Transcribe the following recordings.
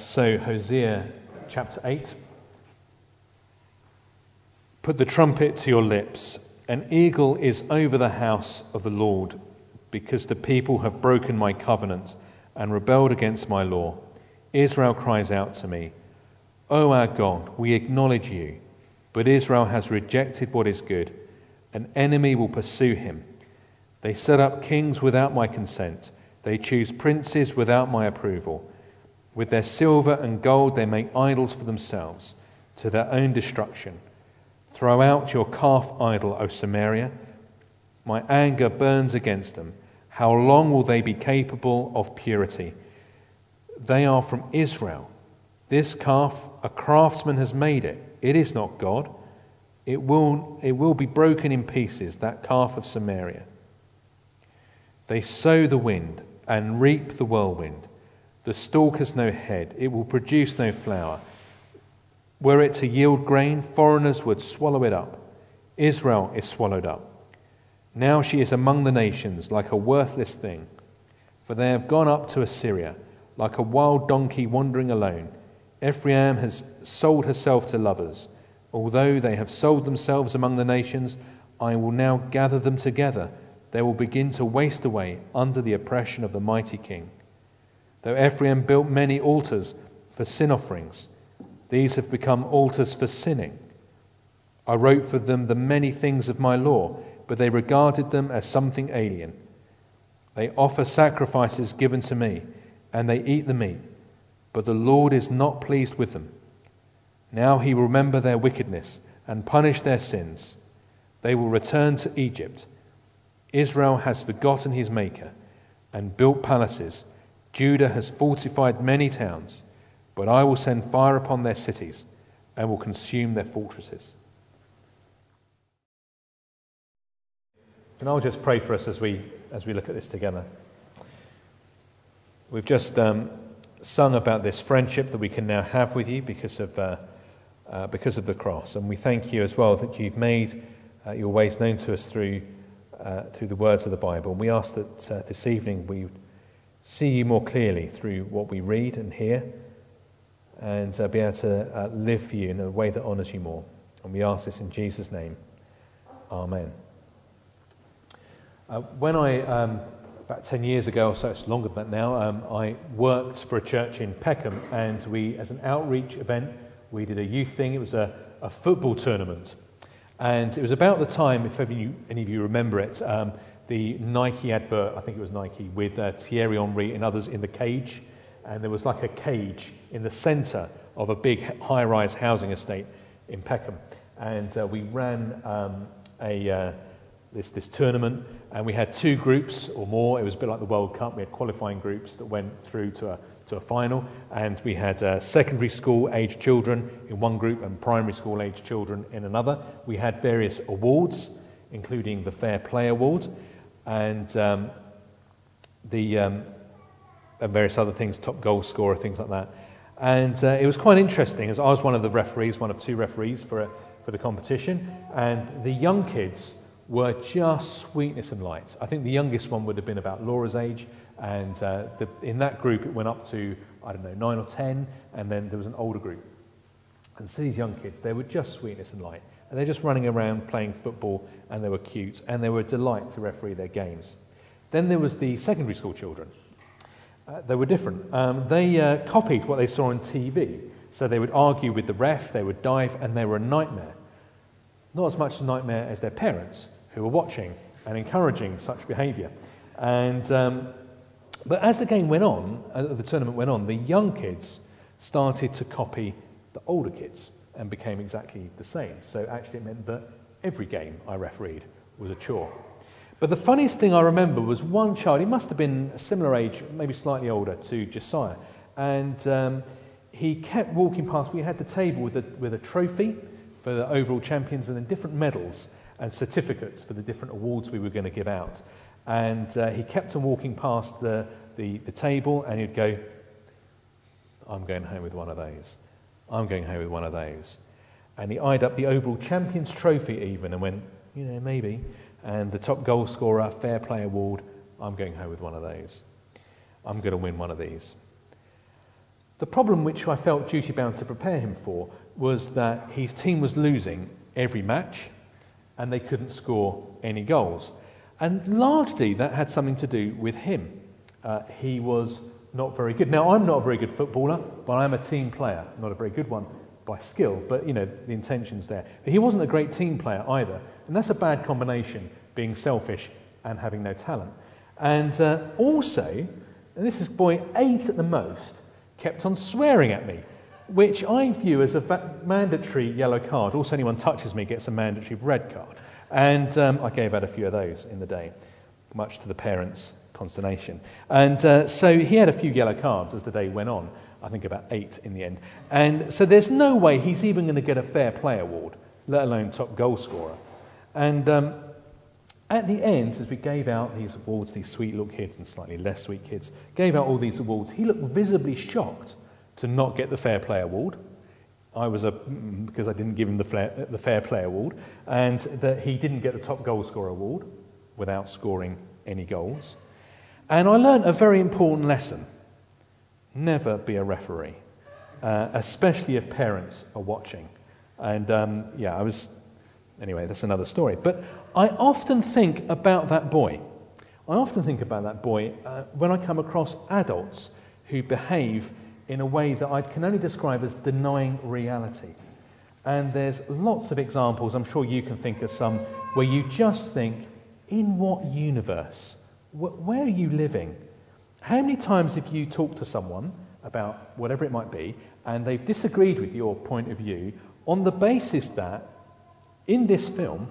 So Hosea chapter 8. Put the trumpet to your lips. An eagle is over the house of the Lord, because the people have broken my covenant and rebelled against my law. Israel cries out to me, O our God, we acknowledge you. But Israel has rejected what is good. An enemy will pursue him. They set up kings without my consent. They choose princes without my approval. With their silver and gold they make idols for themselves, to their own destruction. Throw out your calf idol, O Samaria. My anger burns against them. How long will they be capable of purity? They are from Israel. This calf, a craftsman has made it. It is not God. It will be broken in pieces, that calf of Samaria. They sow the wind and reap the whirlwind. The stalk has no head. It will produce no flower. Were it to yield grain, foreigners would swallow it up. Israel is swallowed up. Now she is among the nations like a worthless thing. For they have gone up to Assyria, like a wild donkey wandering alone. Ephraim has sold herself to lovers. Although they have sold themselves among the nations, I will now gather them together. They will begin to waste away under the oppression of the mighty king. Though Ephraim built many altars for sin offerings, these have become altars for sinning. I wrote for them the many things of my law, but they regarded them as something alien. They offer sacrifices given to me, and they eat the meat, but the Lord is not pleased with them. Now he will remember their wickedness and punish their sins. They will return to Egypt. Israel has forgotten his maker and built palaces. Judah has fortified many towns, but I will send fire upon their cities and will consume their fortresses. And I'll just pray for us as we look at this together. We've just sung about this friendship that we can now have with you because of the cross, and we thank you as well that you've made your ways known to us through the words of the Bible. And we ask that this evening we see you more clearly through what we read and hear, and be able to live for you in a way that honours you more. And we ask this in Jesus' name. Amen. When I, about 10 years ago or so, it's longer than that now, I worked for a church in Peckham, and we, as an outreach event, we did a youth thing. It was a football tournament. And it was about the time, if any of you remember it, the Nike advert, I think it was Nike, with Thierry Henry and others in the cage. And there was like a cage in the centre of a big high-rise housing estate in Peckham. And we ran this tournament, and we had two groups or more. It was a bit like the World Cup. We had qualifying groups that went through to a final, and we had secondary school-aged children in one group and primary school-aged children in another. We had various awards, including the Fair Play Award, and various other things, top goal scorer, things like that. And it was quite interesting, as I was one of the referees, one of two referees for the competition, and the young kids were just sweetness and light. I think the youngest one would have been about Laura's age, and in that group it went up to, 9 or 10, and then there was an older group. And so these young kids, they were just sweetness and light, and they're just running around playing football, and they were cute, and they were a delight to referee their games. Then there was the secondary school children. They were different. They copied what they saw on TV, so they would argue with the ref, they would dive, and they were a nightmare. Not as much a nightmare as their parents, who were watching and encouraging such behaviour. And but as the game went on, the tournament went on, the young kids started to copy the older kids and became exactly the same. So actually it meant that every game I refereed was a chore. But the funniest thing I remember was one child, he must have been a similar age, maybe slightly older to Josiah, and he kept walking past. We had the table with a trophy for the overall champions and then different medals and certificates for the different awards we were going to give out. And he kept on walking past the table, and he'd go, I'm going home with one of those. I'm going home with one of those. And he eyed up the overall champions trophy even and went, maybe. And the top goal scorer, Fair Play Award, I'm going home with one of those. I'm going to win one of these. The problem which I felt duty-bound to prepare him for was that his team was losing every match and they couldn't score any goals. And largely that had something to do with him. He was not very good. Now, I'm not a very good footballer, but I'm a team player. Not a very good one by skill, but, the intention's there. But he wasn't a great team player either. And that's a bad combination, being selfish and having no talent. And also, and this is boy 8 at the most, kept on swearing at me, which I view as a mandatory yellow card. Also, anyone touches me gets a mandatory red card. And I gave out a few of those in the day, much to the parents' consternation. And so he had a few yellow cards as the day went on, I think about 8 in the end. And so there's no way he's even going to get a fair play award, let alone top goal scorer. And at the end, as we gave out these awards, these sweet little kids and slightly less sweet kids, gave out all these awards, he looked visibly shocked to not get the fair play award. I was because I didn't give him the fair play award, and that he didn't get the top goal scorer award without scoring any goals. And I learned a very important lesson. Never be a referee, especially if parents are watching. And anyway, that's another story. But I often think about that boy. When I come across adults who behave in a way that I can only describe as denying reality. And there's lots of examples, I'm sure you can think of some, where you just think, in what universe? Where are you living? How many times have you talked to someone about whatever it might be, and they've disagreed with your point of view on the basis that in this film,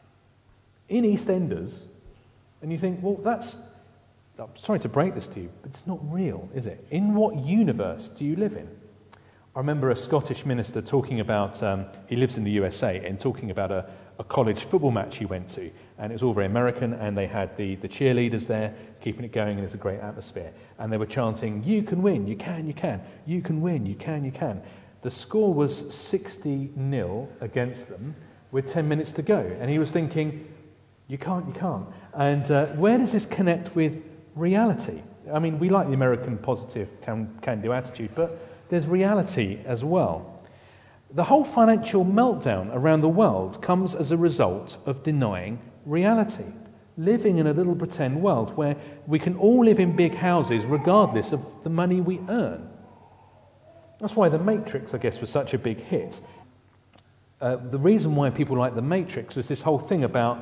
in EastEnders, and you think, well, I'm sorry to break this to you, but it's not real, is it? In what universe do you live in? I remember a Scottish minister talking about, he lives in the USA, and talking about a college football match he went to. And it was all very American, and they had the cheerleaders there, keeping it going, and it's a great atmosphere. And they were chanting, "You can win, you can, you can. You can win, you can, you can." The score was 60-0 against them with 10 minutes to go. And he was thinking, you can't, you can't. And where does this connect with reality? I mean, we like the American positive can-do attitude, but there's reality as well. The whole financial meltdown around the world comes as a result of denying reality, living in a little pretend world where we can all live in big houses regardless of the money we earn. That's why The Matrix, I guess, was such a big hit. The reason why people like The Matrix was this whole thing about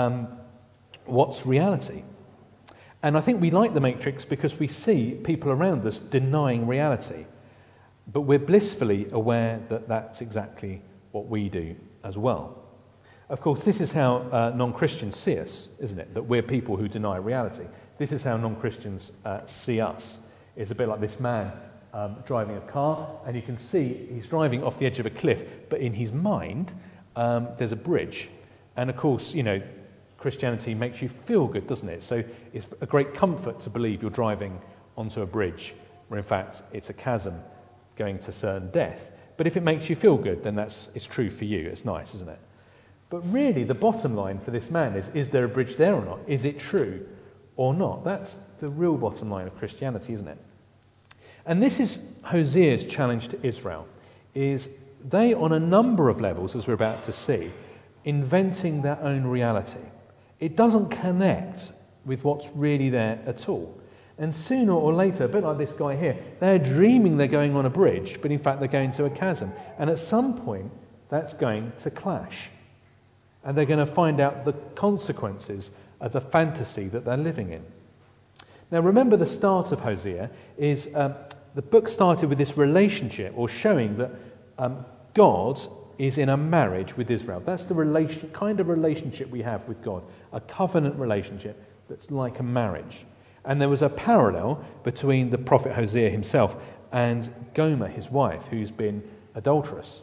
what's reality. And I think we like The Matrix because we see people around us denying reality. But we're blissfully aware that that's exactly what we do as well. Of course, this is how non-Christians see us, isn't it? That we're people who deny reality. This is how non-Christians see us. It's a bit like this man driving a car, and you can see he's driving off the edge of a cliff, but in his mind, there's a bridge. And of course, Christianity makes you feel good, doesn't it? So it's a great comfort to believe you're driving onto a bridge, where in fact it's a chasm going to certain death. But if it makes you feel good, then it's true for you. It's nice, isn't it? But really, the bottom line for this man is there a bridge there or not? Is it true or not? That's the real bottom line of Christianity, isn't it? And this is Hosea's challenge to Israel, is they, on a number of levels, as we're about to see, inventing their own reality. It doesn't connect with what's really there at all. And sooner or later, a bit like this guy here, they're dreaming they're going on a bridge, but in fact they're going to a chasm. And at some point, that's going to clash. And they're going to find out the consequences of the fantasy that they're living in. Now remember, the start of Hosea is, the book started with this relationship, or showing that God is in a marriage with Israel. That's the kind of relationship we have with God, a covenant relationship that's like a marriage. And there was a parallel between the prophet Hosea himself and Gomer, his wife, who's been adulterous.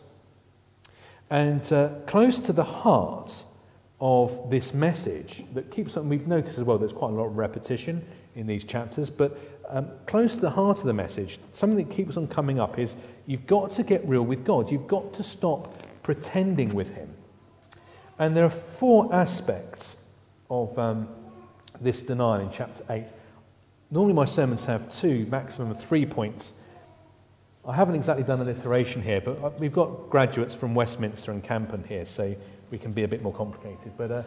And close to the heart of this message that keeps on, we've noticed as well there's quite a lot of repetition in these chapters, but close to the heart of the message, something that keeps on coming up is you've got to get real with God. You've got to stop pretending with him. And there are 4 aspects of this denial in chapter 8. Normally my sermons have 2, maximum of 3 points. I haven't exactly done alliteration here, but we've got graduates from Westminster and Campen here, so we can be a bit more complicated. But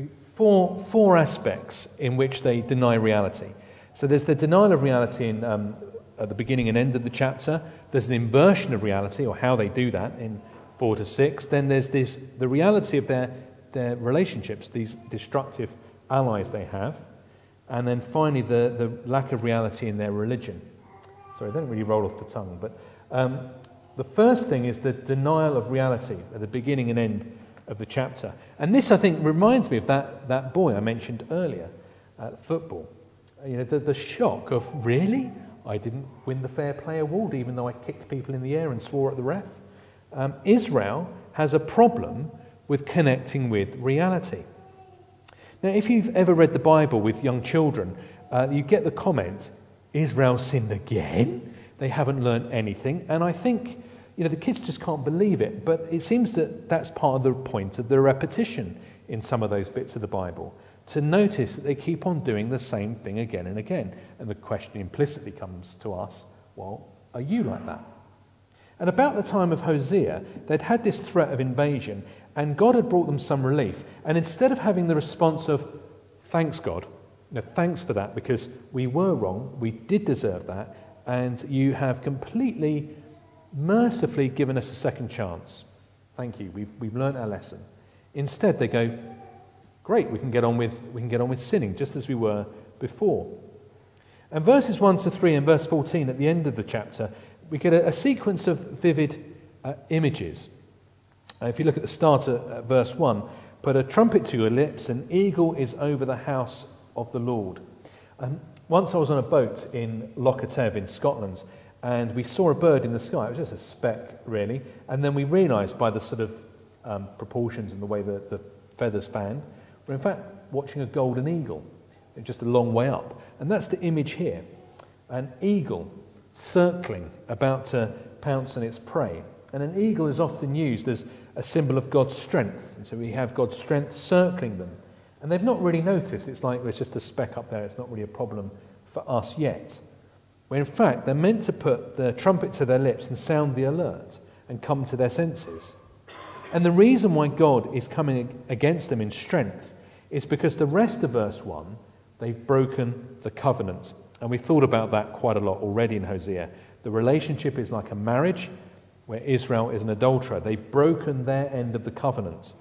four aspects in which they deny reality. So there's the denial of reality at the beginning and end of the chapter. There's an inversion of reality, or how they do that, in 4 to 6. Then there's the reality of their relationships, these destructive allies they have. And then finally, the lack of reality in their religion. Sorry, they don't really roll off the tongue. But the first thing is the denial of reality at the beginning and end of the chapter. And this, I think, reminds me of that boy I mentioned earlier at football. You know, the shock of, really? I didn't win the Fair Play Award, even though I kicked people in the air and swore at the ref. Israel has a problem with connecting with reality. Now, if you've ever read the Bible with young children, you get the comment, Israel sinned again? They haven't learned anything. And I think, you know, the kids just can't believe it. But it seems that that's part of the point of the repetition in some of those bits of the Bible, to notice that they keep on doing the same thing again and again. And the question implicitly comes to us, well, are you like that? And about the time of Hosea, they'd had this threat of invasion, and God had brought them some relief. And instead of having the response of, thanks God, thanks for that, because we were wrong, we did deserve that, and you have completely, mercifully given us a second chance. Thank you, we've learned our lesson. Instead, they go, great, we can get on with sinning, just as we were before. And verses 1 to 3 and verse 14 at the end of the chapter, we get a sequence of vivid images. If you look at the start of verse 1, put a trumpet to your lips, an eagle is over the house of the Lord. Once I was on a boat in Loch Etev in Scotland, and we saw a bird in the sky. It was just a speck, really. And then we realised by the sort of proportions and the way that the feathers fanned, we're in fact watching a golden eagle, just a long way up. And that's the image here. An eagle circling, about to pounce on its prey. And an eagle is often used as a symbol of God's strength. And so we have God's strength circling them. And they've not really noticed. It's like there's just a speck up there. It's not really a problem for us yet. When in fact, they're meant to put the trumpet to their lips and sound the alert and come to their senses. And the reason why God is coming against them in strength is because the rest of verse 1, they've broken the covenant. And we've thought about that quite a lot already in Hosea. The relationship is like a marriage where Israel is an adulterer. They've broken their end of the covenant.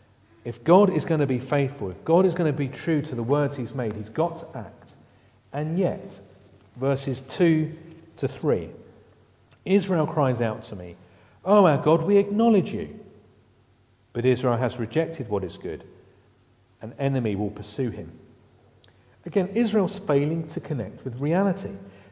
If God is going to be faithful, if God is going to be true to the words he's made, he's got to act. And yet, verses 2 to 3, Israel cries out to me, "Oh, our God, we acknowledge you." But Israel has rejected what is good. An enemy will pursue him. Again, Israel's failing to connect with reality.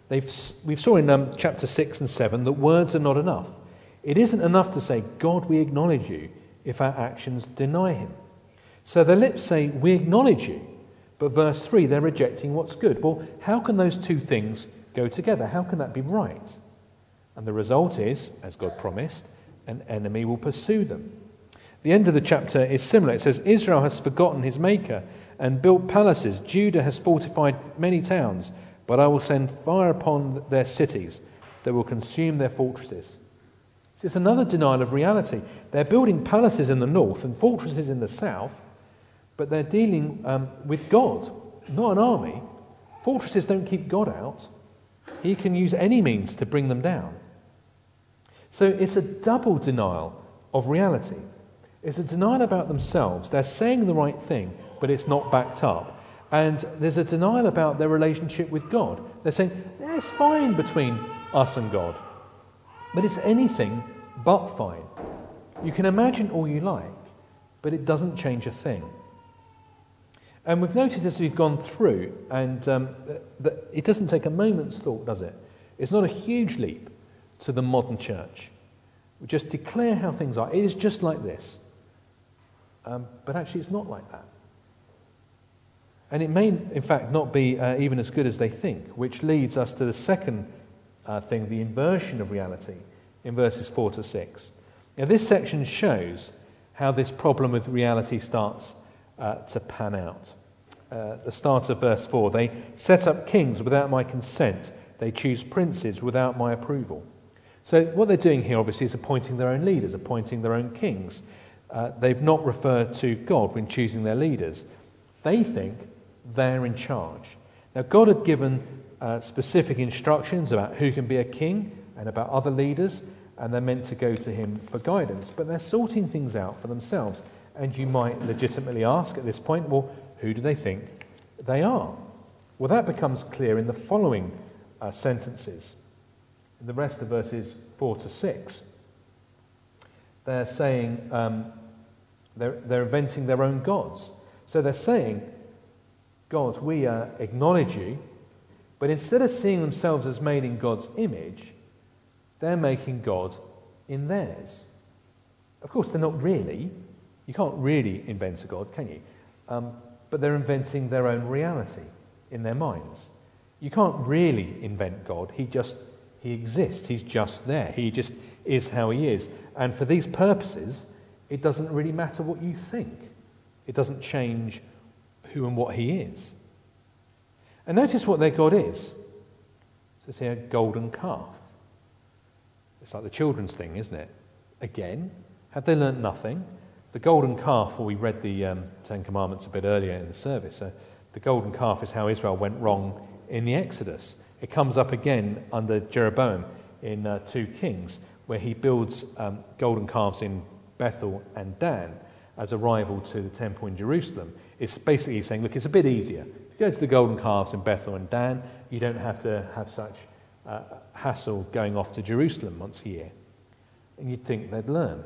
We saw in chapter 6 and 7 that words are not enough. It isn't enough to say, God, we acknowledge you, if our actions deny him. So their lips say, we acknowledge you. But verse 3, they're rejecting what's good. Well, how can those two things go together? How can that be right? And the result is, as God promised, an enemy will pursue them. The end of the chapter is similar. It says, Israel has forgotten his maker and built palaces. Judah has fortified many towns, but I will send fire upon their cities that will consume their fortresses. So it's another denial of reality. They're building palaces in the north and fortresses in the south, but they're dealing with God, not an army. Fortresses don't keep God out. He can use any means to bring them down. So it's a double denial of reality. It's a denial about themselves. They're saying the right thing, but it's not backed up. And there's a denial about their relationship with God. They're saying, it's fine between us and God. But it's anything but fine. You can imagine all you like, but it doesn't change a thing. And we've noticed as we've gone through, and that it doesn't take a moment's thought, does it? It's not a huge leap to the modern church. We just declare how things are. It is just like this. But actually it's not like that. And it may, in fact, not be even as good as they think, which leads us to the second thing, the inversion of reality, in verses 4 to 6. Now, this section shows how this problem with reality starts to pan out. The start of verse 4, they set up kings without my consent. They choose princes without my approval. So what they're doing here, obviously, is appointing their own leaders, appointing their own kings. They've not referred to God when choosing their leaders. They think they're in charge. Now, God had given specific instructions about who can be a king and about other leaders, and they're meant to go to him for guidance. But they're sorting things out for themselves. And you might legitimately ask at this point, well, who do they think they are? Well, that becomes clear in the following sentences. In the rest of verses 4 to 6, they're saying they're inventing their own gods. So they're saying, God, we acknowledge you, but instead of seeing themselves as made in God's image, they're making God in theirs. Of course, they're not really. You can't really invent a God, can you? But they're inventing their own reality in their minds. You can't really invent God. He exists. He's just there. He just is how he is. And for these purposes, it doesn't really matter what you think. It doesn't change who and what he is. And notice what their God is. It says here, golden calf. It's like the children's thing, isn't it? Again, have they learnt nothing? The golden calf, well, we read the Ten Commandments a bit earlier in the service. The golden calf is how Israel went wrong in the Exodus. It comes up again under Jeroboam in 2 Kings, where he builds golden calves in Bethel and Dan as a rival to the temple in Jerusalem. It's basically saying, look, it's a bit easier. If you go to the golden calves in Bethel and Dan, you don't have to have such hassle going off to Jerusalem once a year. And you'd think they'd learn.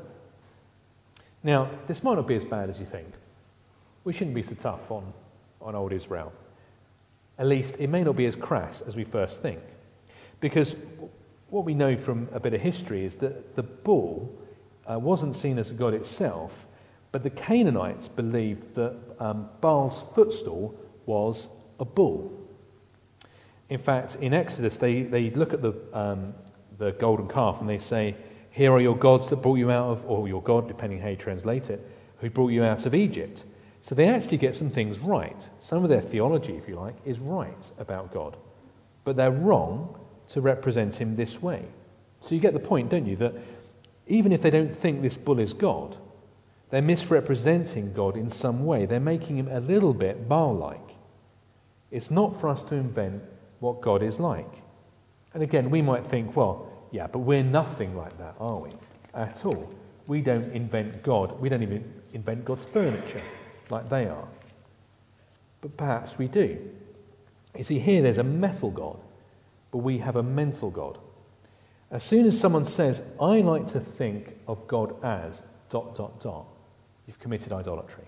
Now, this might not be as bad as you think. We shouldn't be so tough on old Israel. At least it may not be as crass as we first think. Because what we know from a bit of history is that the bull wasn't seen as a god itself, but the Canaanites believed that Baal's footstool was a bull. In fact, in Exodus, they look at the golden calf and they say, here are your gods that brought you out of, or your God, depending how you translate it, who brought you out of Egypt. So they actually get some things right. Some of their theology, if you like, is right about God. But they're wrong to represent him this way. So you get the point, don't you, that even if they don't think this bull is God, they're misrepresenting God in some way. They're making him a little bit Baal-like. It's not for us to invent what God is like. And again, we might think, well, yeah, but we're nothing like that, are we? At all. We don't invent God. We don't even invent God's furniture like they are. But perhaps we do. You see, here there's a metal God, but we have a mental God. As soon as someone says, I like to think of God as ... you've committed idolatry.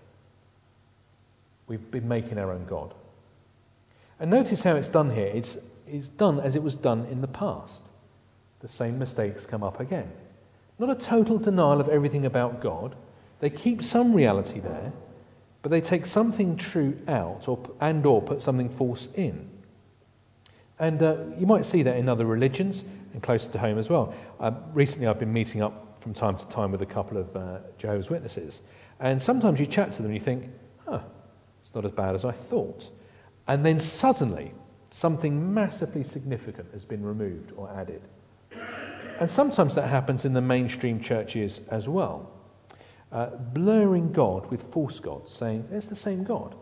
We've been making our own God. And notice how it's done here. It's done as it was done in the past. The same mistakes come up again. Not a total denial of everything about God. They keep some reality there, but they take something true out or put something false in. And you might see that in other religions and closer to home as well. Recently I've been meeting up from time to time with a couple of Jehovah's Witnesses, and sometimes you chat to them and you think, it's not as bad as I thought. And then suddenly something massively significant has been removed or added. And sometimes that happens in the mainstream churches as well. Blurring God with false gods, saying, it's the same God.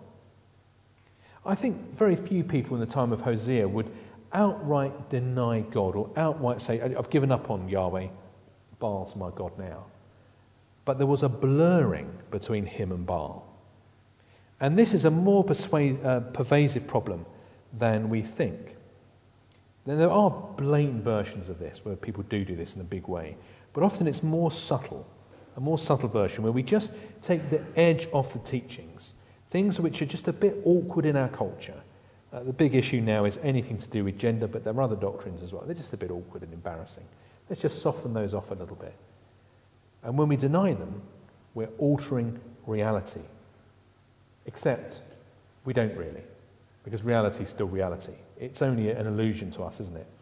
I think very few people in the time of Hosea would outright deny God or outright say, I've given up on Yahweh, Baal's my God now. But there was a blurring between him and Baal. And this is a more pervasive problem than we think. Then there are blatant versions of this where people do this in a big way, but often it's more subtle, a more subtle version where we just take the edge off the teachings, things which are just a bit awkward in our culture. The big issue now is anything to do with gender, but there are other doctrines as well. They're just a bit awkward and embarrassing. Let's just soften those off a little bit. And when we deny them, we're altering reality. Except we don't really, because reality is still reality. It's only an illusion to us, isn't it?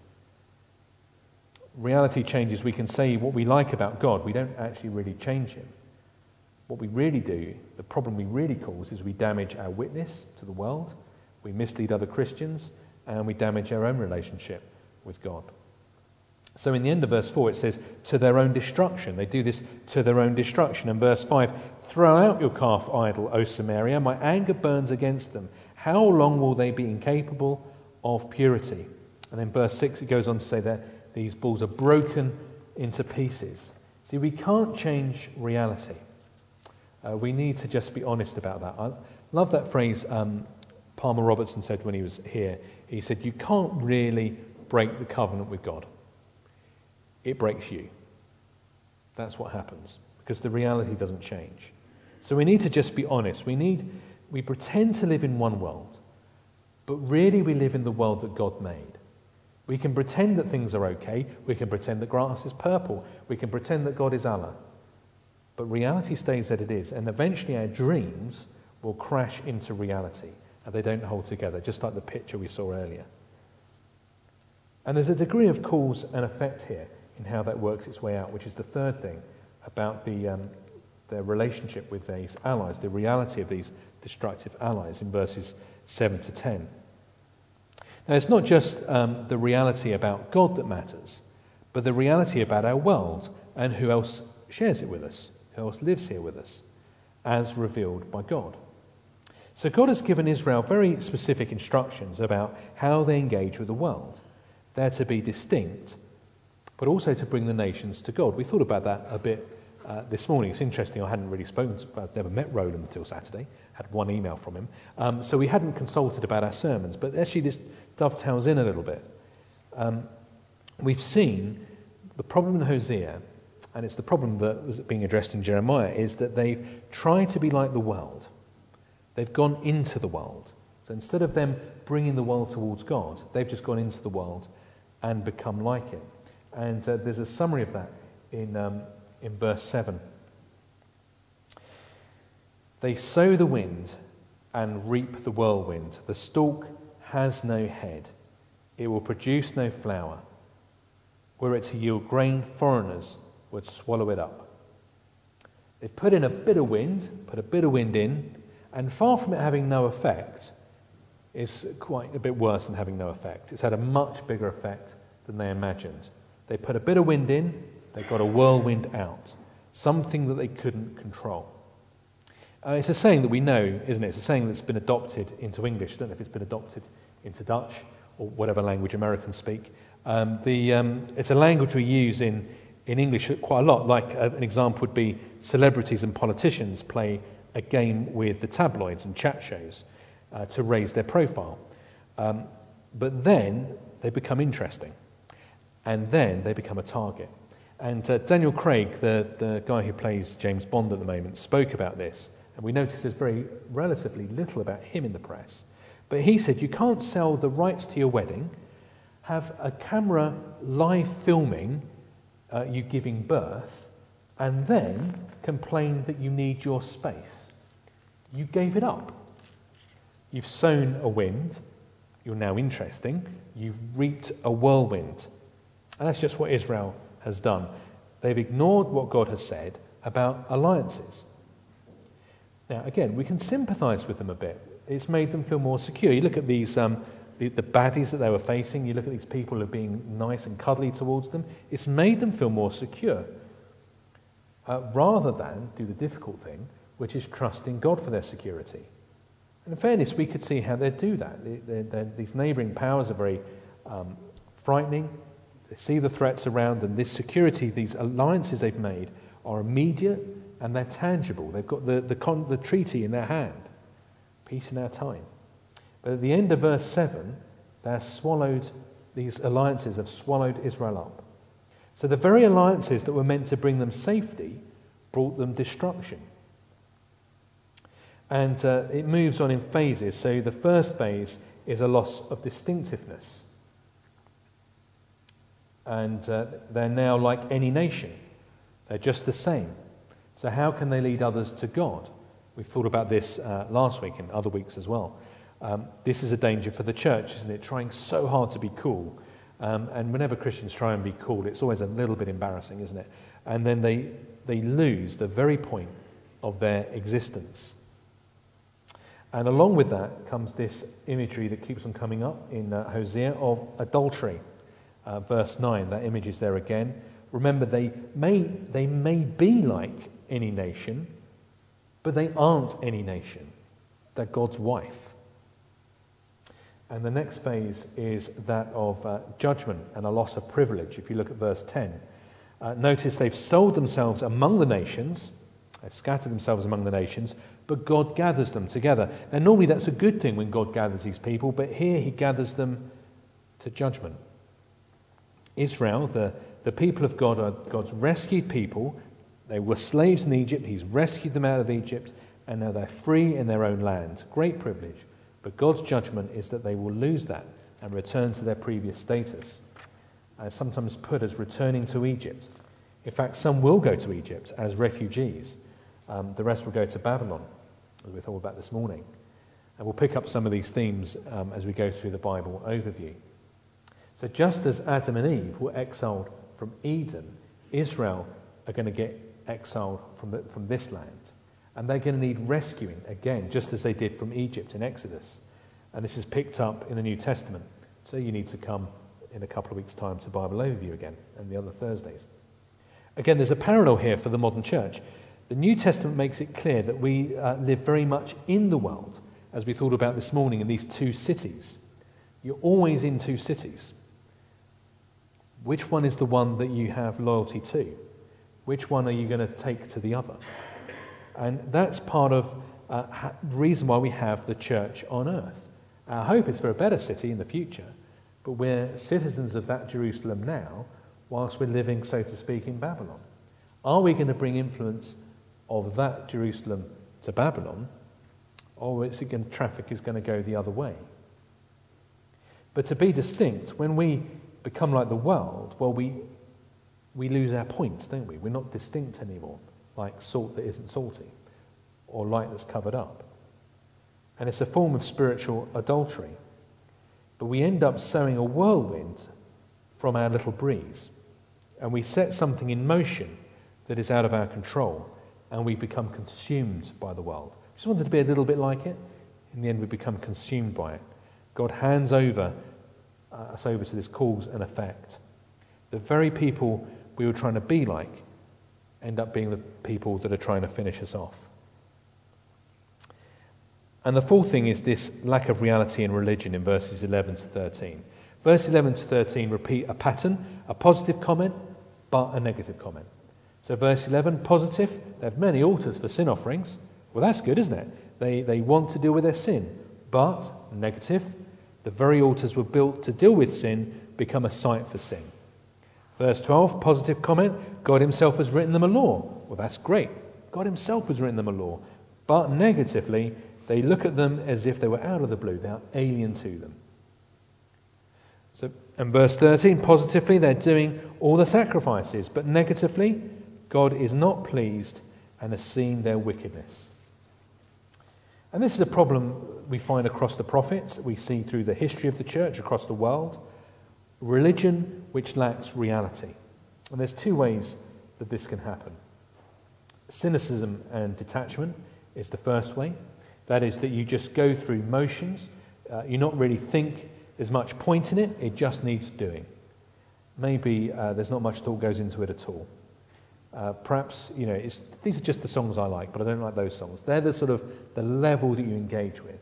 Reality changes. We can say what we like about God. We don't actually really change him. What we really do, the problem we really cause, is we damage our witness to the world, we mislead other Christians, and we damage our own relationship with God. So in the end of verse 4 it says, to their own destruction. They do this to their own destruction. And verse 5, throw out your calf idol, O Samaria. My anger burns against them. How long will they be incapable of purity? And then verse 6 it goes on to say that these bulls are broken into pieces. See, we can't change reality. We need to just be honest about that. I love that phrase Palmer Robertson said when he was here. He said, you can't really break the covenant with God. It breaks you. That's what happens, because the reality doesn't change. So we need to just be honest. We pretend to live in one world, but really we live in the world that God made. We can pretend that things are okay. We can pretend that grass is purple. We can pretend that God is Allah. But reality stays that it is, and eventually our dreams will crash into reality, and they don't hold together, just like the picture we saw earlier. And there's a degree of cause and effect here in how that works its way out, which is the third thing about their relationship with these allies, the reality of these destructive allies in verses 7 to 10. Now, it's not just the reality about God that matters, but the reality about our world and who else shares it with us, who else lives here with us, as revealed by God. So God has given Israel very specific instructions about how they engage with the world. They're to be distinct, but also to bring the nations to God. We thought about that a bit this morning. It's interesting, I hadn't really spoken to, I'd never met Roland until Saturday, had one email from him. So we hadn't consulted about our sermons, but actually this dovetails in a little bit. We've seen the problem in Hosea, and it's the problem that was being addressed in Jeremiah, is that they've tried to be like the world. They've gone into the world. So instead of them bringing the world towards God, they've just gone into the world and become like it. And there's a summary of that in verse 7. They sow the wind and reap the whirlwind. The stalk has no head. It will produce no flower. Were it to yield grain, foreigners would swallow it up. They've put in a bit of wind, in, and far from it having no effect, it's quite a bit worse than having no effect. It's had a much bigger effect than they imagined. They put a bit of wind in, they got a whirlwind out, something that they couldn't control. It's a saying that we know, isn't it? It's a saying that's been adopted into English. I don't know if it's been adopted into Dutch or whatever language Americans speak. It's a language we use in English quite a lot. Like an example would be celebrities and politicians play a game with the tabloids and chat shows to raise their profile. But then they become interesting. And then they become a target. And Daniel Craig, the guy who plays James Bond at the moment, spoke about this. And we notice there's very relatively little about him in the press. But he said, you can't sell the rights to your wedding, have a camera live filming you giving birth, and then complain that you need your space. You gave it up. You've sown a wind. You're now interesting. You've reaped a whirlwind. And that's just what Israel has done. They've ignored what God has said about alliances. Now, again, we can sympathise with them a bit. It's made them feel more secure. You look at these, the baddies that they were facing. You look at these people who are being nice and cuddly towards them. It's made them feel more secure, rather than do the difficult thing, which is trust in God for their security. And in fairness, we could see how they'd do that. These neighbouring powers are very frightening. They see the threats around, and this security, these alliances they've made, are immediate and they're tangible. They've got the treaty in their hand. Peace in our time. But at the end of verse 7, these alliances have swallowed Israel up. So the very alliances that were meant to bring them safety brought them destruction. And it moves on in phases. So the first phase is a loss of distinctiveness. And they're now like any nation. They're just the same. So how can they lead others to God? We thought about this last week and other weeks as well. This is a danger for the church, isn't it? Trying so hard to be cool. And whenever Christians try and be cool, it's always a little bit embarrassing, isn't it? And then they lose the very point of their existence. And along with that comes this imagery that keeps on coming up in Hosea of adultery. verse 9, that image is there again. Remember, they may be like any nation, but they aren't any nation. They're God's wife. And the next phase is that of judgment and a loss of privilege. If you look at verse 10, notice they've sold themselves among the nations, they've scattered themselves among the nations, but God gathers them together. And normally that's a good thing when God gathers these people, but here he gathers them to judgment. Israel, the people of God, are God's rescued people. They were slaves in Egypt. He's rescued them out of Egypt, and now they're free in their own land. Great privilege. But God's judgment is that they will lose that and return to their previous status, sometimes put as returning to Egypt. In fact, some will go to Egypt as refugees. The rest will go to Babylon, as we thought about this morning. And we'll pick up some of these themes as we go through the Bible overview. So just as Adam and Eve were exiled from Eden, Israel are going to get exiled from this land. And they're going to need rescuing again, just as they did from Egypt in Exodus. And this is picked up in the New Testament. So you need to come in a couple of weeks' time to Bible Overview again, and the other Thursdays. Again, there's a parallel here for the modern church. The New Testament makes it clear that we live very much in the world, as we thought about this morning, in these two cities. You're always in two cities. Which one is the one that you have loyalty to? Which one are you going to take to the other? And that's part of the reason why we have the church on earth. Our hope is for a better city in the future, but we're citizens of that Jerusalem now, whilst we're living, so to speak, in Babylon. Are we going to bring influence of that Jerusalem to Babylon, or is it traffic is going to go the other way? But to be distinct, when we become like the world, well, we lose our point, don't we? We're not distinct anymore, like salt that isn't salty, or light that's covered up. And it's a form of spiritual adultery. But we end up sowing a whirlwind from our little breeze, and we set something in motion that is out of our control, and we become consumed by the world. We just wanted to be a little bit like it. In the end, we become consumed by it. God hands us over to this cause and effect. The very people we were trying to be like end up being the people that are trying to finish us off. And the fourth thing is this lack of reality in religion in verses 11 to 13. Verse 11 to 13 repeat a pattern, a positive comment, but a negative comment. So verse 11, positive, they have many altars for sin offerings. Well, that's good, isn't it? They want to deal with their sin. But, negative, the very altars were built to deal with sin become a site for sin. Verse 12, positive comment, God himself has written them a law. Well, that's great. God himself has written them a law. But negatively, they look at them as if they were out of the blue. They are alien to them. So, and verse 13, positively, they're doing all the sacrifices. But negatively, God is not pleased and has seen their wickedness. And this is a problem we find across the prophets, we see through the history of the church across the world. Religion which lacks reality. And there's two ways that this can happen. Cynicism and detachment is the first way. That is that you just go through motions. You not really think there's much point in it. It just needs doing. Maybe there's not much thought goes into it at all. Perhaps, these are just the songs I like, but I don't like those songs. They're the sort of the level that you engage with.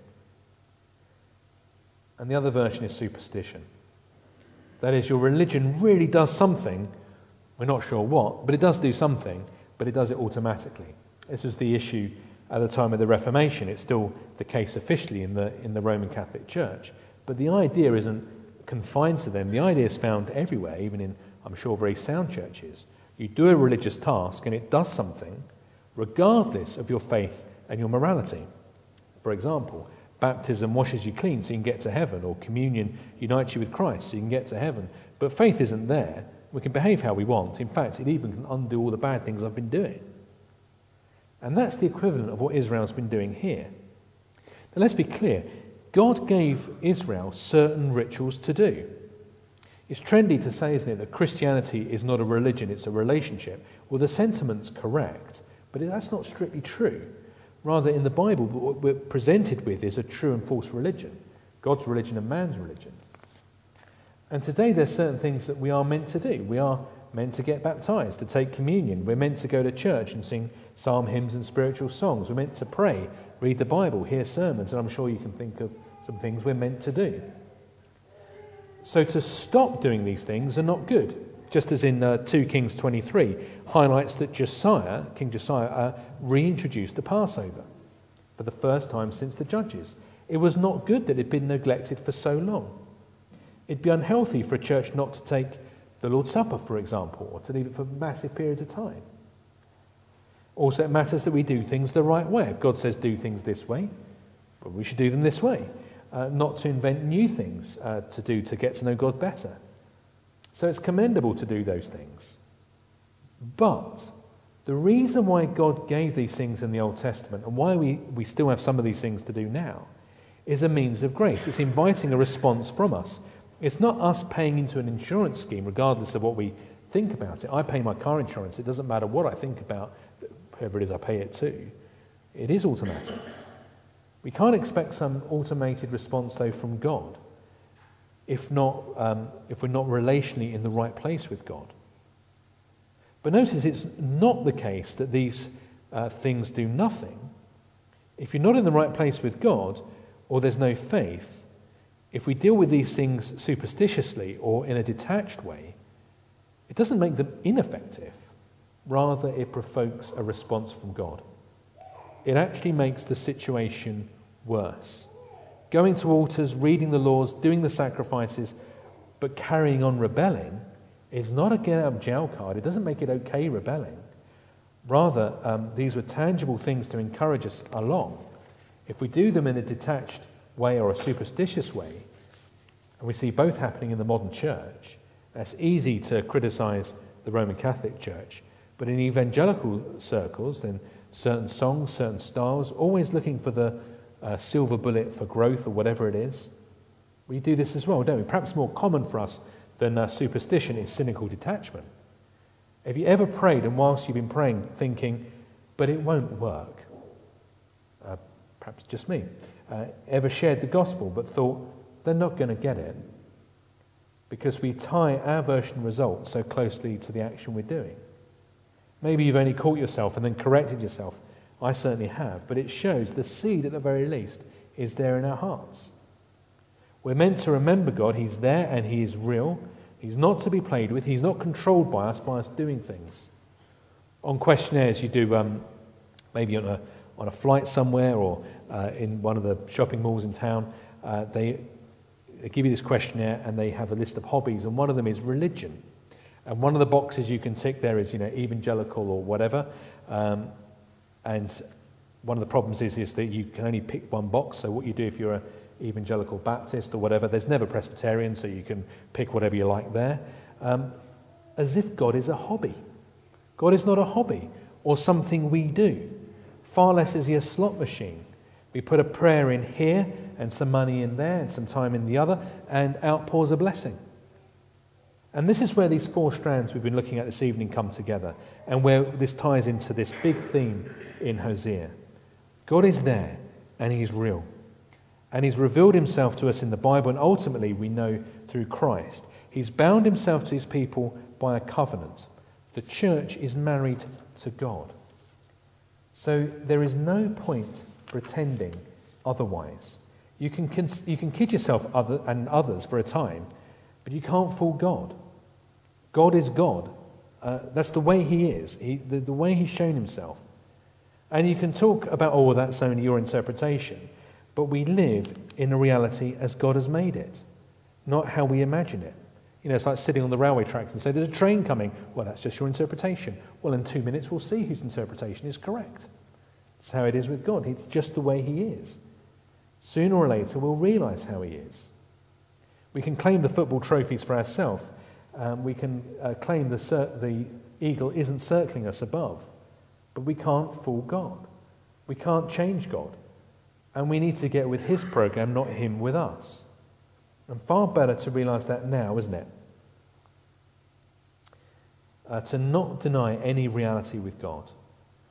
And the other version is superstition. That is, your religion really does something, we're not sure what, but it does do something, but it does it automatically. This was the issue at the time of the Reformation. It's still the case officially in the Roman Catholic Church. But the idea isn't confined to them. The idea is found everywhere, even in, I'm sure, very sound churches. You do a religious task and it does something regardless of your faith and your morality. For example, baptism washes you clean so you can get to heaven, or communion unites you with Christ so you can get to heaven. But faith isn't there. We can behave how we want. In fact, it even can undo all the bad things I've been doing. And that's the equivalent of what Israel's been doing here. Now let's be clear. God gave Israel certain rituals to do. It's trendy to say, isn't it, that Christianity is not a religion, it's a relationship. Well, the sentiment's correct, but that's not strictly true. Rather, in the Bible, what we're presented with is a true and false religion. God's religion and man's religion. And today there's certain things that we are meant to do. We are meant to get baptized, to take communion. We're meant to go to church and sing psalm hymns and spiritual songs. We're meant to pray, read the Bible, hear sermons, and I'm sure you can think of some things we're meant to do. So to stop doing these things are not good. Just as in 2 Kings 23 highlights that King Josiah, reintroduced the Passover for the first time since the Judges. It was not good that it had been neglected for so long. It'd be unhealthy for a church not to take the Lord's Supper, for example, or to leave it for massive periods of time. Also, it matters that we do things the right way. If God says do things this way, well, we should do them this way, not to invent new things to do to get to know God better. So it's commendable to do those things. But the reason why God gave these things in the Old Testament and why we still have some of these things to do now is a means of grace. It's inviting a response from us. It's not us paying into an insurance scheme regardless of what we think about it. I pay my car insurance. It doesn't matter what I think about whoever it is I pay it to. It is automatic. We can't expect some automated response, though, from God if we're not relationally in the right place with God. But notice it's not the case that these things do nothing. If you're not in the right place with God, or there's no faith, if we deal with these things superstitiously or in a detached way, it doesn't make them ineffective. Rather, it provokes a response from God. It actually makes the situation worse. Going to altars, reading the laws, doing the sacrifices, but carrying on rebelling is not a get-out-of-jail card. It doesn't make it okay rebelling. Rather, these were tangible things to encourage us along. If we do them in a detached way or a superstitious way, and we see both happening in the modern church, it's easy to criticize the Roman Catholic Church, but in evangelical circles, then certain songs, certain styles, always looking for the silver bullet for growth or whatever it is, we do this as well, don't we? Perhaps more common for us than superstition is cynical detachment. Have you ever prayed and whilst you've been praying thinking, but it won't work? Perhaps just me. Ever shared the gospel but thought, they're not going to get it? Because we tie our version result so closely to the action we're doing. Maybe you've only caught yourself and then corrected yourself. I certainly have. But it shows the seed, at the very least, is there in our hearts. We're meant to remember God. He's there and He is real. He's not to be played with. He's not controlled by us doing things. On questionnaires you do, maybe on a flight somewhere or in one of the shopping malls in town, they give you this questionnaire and they have a list of hobbies, and one of them is religion. And one of the boxes you can tick there is, evangelical or whatever. And one of the problems is that you can only pick one box. So what you do if you're an evangelical Baptist or whatever, there's never Presbyterian, so you can pick whatever you like there. As if God is a hobby. God is not a hobby or something we do. Far less is He a slot machine. We put a prayer in here and some money in there and some time in the other, and out pours a blessing. And this is where these four strands we've been looking at this evening come together, and where this ties into this big theme in Hosea. God is there, and He's real. And He's revealed Himself to us in the Bible, and ultimately we know through Christ. He's bound Himself to His people by a covenant. The church is married to God. So there is no point pretending otherwise. You can kid yourself and others for a time, but you can't fool God. God is God. That's the way He is, the way He's shown Himself. And you can talk about, that's only your interpretation, but we live in a reality as God has made it, not how we imagine it. It's like sitting on the railway tracks and say, there's a train coming. Well, that's just your interpretation. Well, in 2 minutes we'll see whose interpretation is correct. That's how it is with God. It's just the way He is. Sooner or later we'll realise how He is. We can claim the football trophies for ourselves. We can claim the eagle isn't circling us above. But we can't fool God. We can't change God. And we need to get with His program, not Him with us. And far better to realise that now, isn't it? To not deny any reality with God.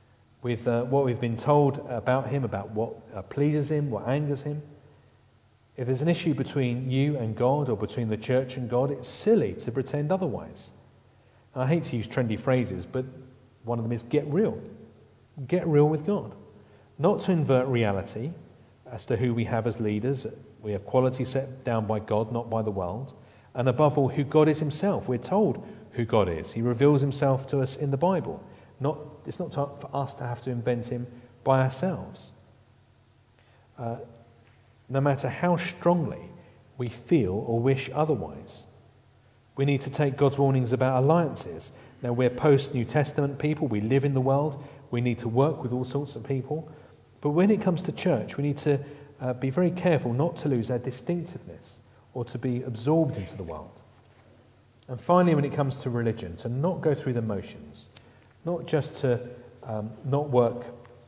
With what we've been told about Him, about what pleases Him, what angers Him. If there's an issue between you and God or between the church and God, it's silly to pretend otherwise. And I hate to use trendy phrases, but one of them is get real. Get real with God. Not to invert reality as to who we have as leaders. We have quality set down by God, not by the world. And above all, who God is himself. We're told who God is. He reveals himself to us in the Bible. It's not for us to have to invent him by ourselves. No matter how strongly we feel or wish otherwise. We need to take God's warnings about alliances. Now, we're post-New Testament people. We live in the world. We need to work with all sorts of people. But when it comes to church, we need to be very careful not to lose our distinctiveness or to be absorbed into the world. And finally, when it comes to religion, to not go through the motions, not just to not work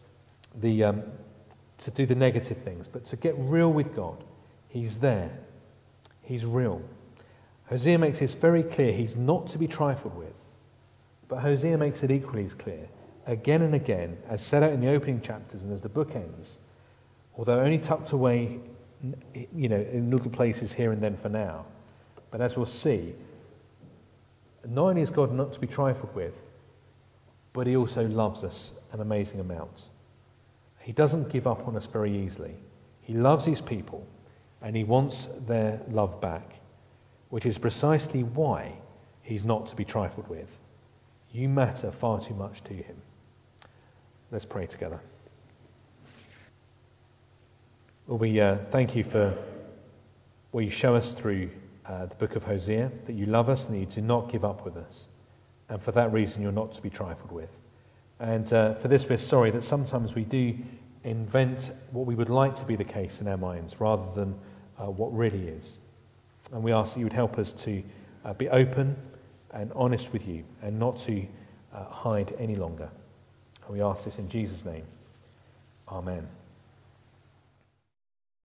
to do the negative things, but to get real with God. He's there. He's real. Hosea makes this very clear. He's not to be trifled with. But Hosea makes it equally as clear, again and again, as set out in the opening chapters and as the book ends, although only tucked away, in little places here and then for now. But as we'll see, not only is God not to be trifled with, but he also loves us an amazing amount. He doesn't give up on us very easily. He loves his people, and he wants their love back, which is precisely why he's not to be trifled with. You matter far too much to him. Let's pray together. Lord, we thank you for what you show us through the book of Hosea, that you love us and that you do not give up with us. And for that reason, you're not to be trifled with. And for this, we're sorry that sometimes we do invent what we would like to be the case in our minds rather than what really is. And we ask that you would help us to be open and honest with you and not to hide any longer. And we ask this in Jesus' name. Amen.